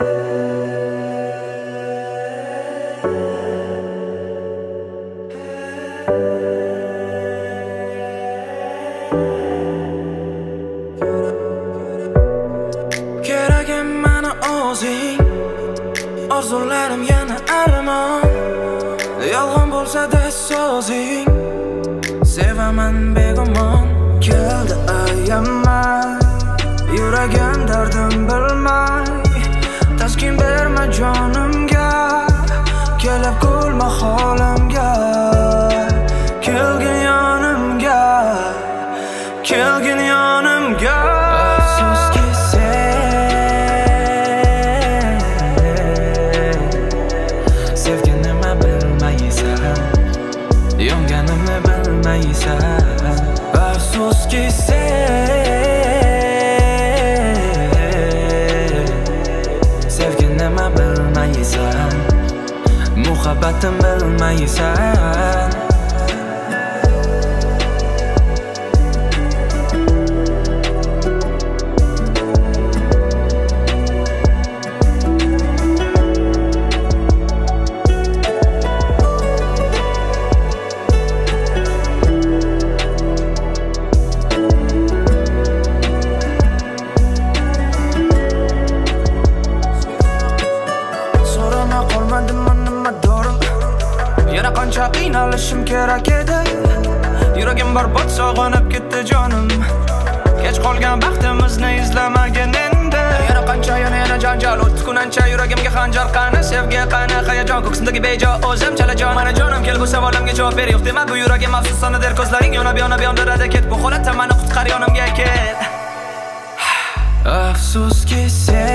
Keragim mana o'zing, orzularim yana armon. Yolg'on bo'lsa-da so'zing, sevaman begumon. Keldi ayama, yuragim dardim bilmay, taskin berma jonimga, kelib kulma holimga. Kelgin yonimga, kelgin yonimga. Afsuski sen sevganimni bilmaysan, yonganimni bilmaysan. Afsuski sen sevganimni bilmaysan, muhabbatim bilmaysan. Yana qancha qiynalishim kerak edi, yuragim barbod sog'inib ketdi jonim. Kech qolgan baxtimizni izlamagin endi. Yana qancha yana janjal o'tdi kunancha, yuragimga xanjar qani, sevgi qani, hayajon ko'ksimdagi bejo o'zim chalajon. Mana jonim kel bu savolimga javob ber, yo'q dema bu yuragim afsusona der, ko'zlaring yonab yondiradi, ket bu holatda meni qutqar, yonimga ket. Afsuski sen